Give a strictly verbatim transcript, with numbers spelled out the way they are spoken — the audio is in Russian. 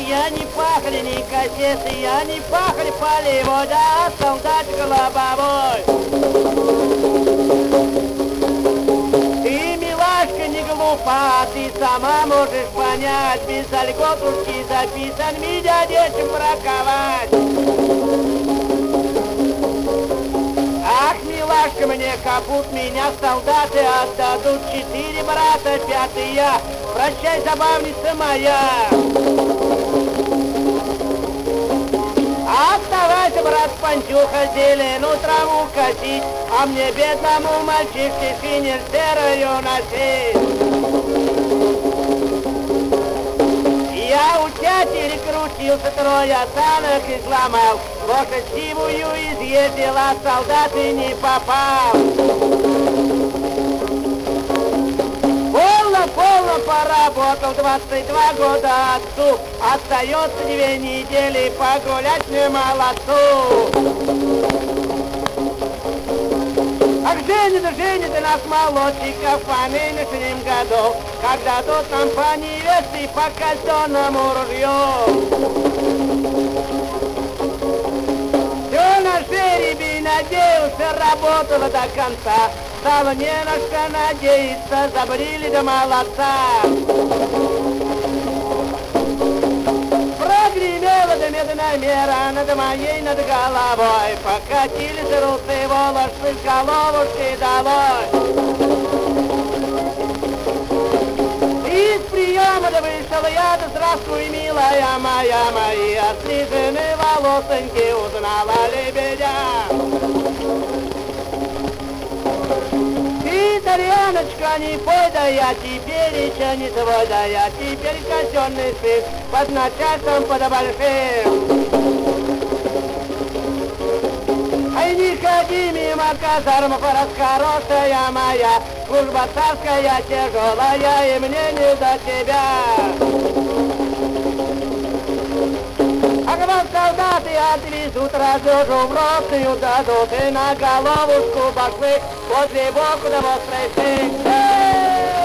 я не пахли, ни кассеты, я не пахли полевода, а солдатик лобовой. Ты, милашка, не глупа, ты сама можешь понять, без льготушки записан, меня детям браковать. Ах, милашка, мне капут, меня солдаты отдадут, четыре брата, пятый я. Прощай, забавница моя. Оставайся, брат Пантюха, зеленую траву косить, а мне, бедному мальчишке, финистерою носить. Я у тятери крутился, трое санок изломал, лошадь сивую изъездил, а солдаты не попал. Полно, полно поработал, двадцать два года отцу, остается две недели погулять мне молодцу. Ах, женит, женит нас молодчиков по нынешним году, когда тут нам по невесте по казенному ружью. Все на жеребий надеялся, работала до конца, стало не на что надеяться, забрили до молодца. Прогремела до медномера над моей, над головой, покатились русые волосы с головушки долой. Из приема да вышел я, да здравствуй, милая моя, мои отстриженные волосоньки, узнала лебедя. Ты, Тарьяночка, не пой, да я теперь еще не твой, да я теперь казенный сын, под начальством под большим. Ай, не ходи мимо казармов, раз хорошая моя, служба царская тяжелая, и мне не до тебя. А к вам солдаты отвезут, разжужу в ротную дадут, и на головушку баклы возле боку да вострой.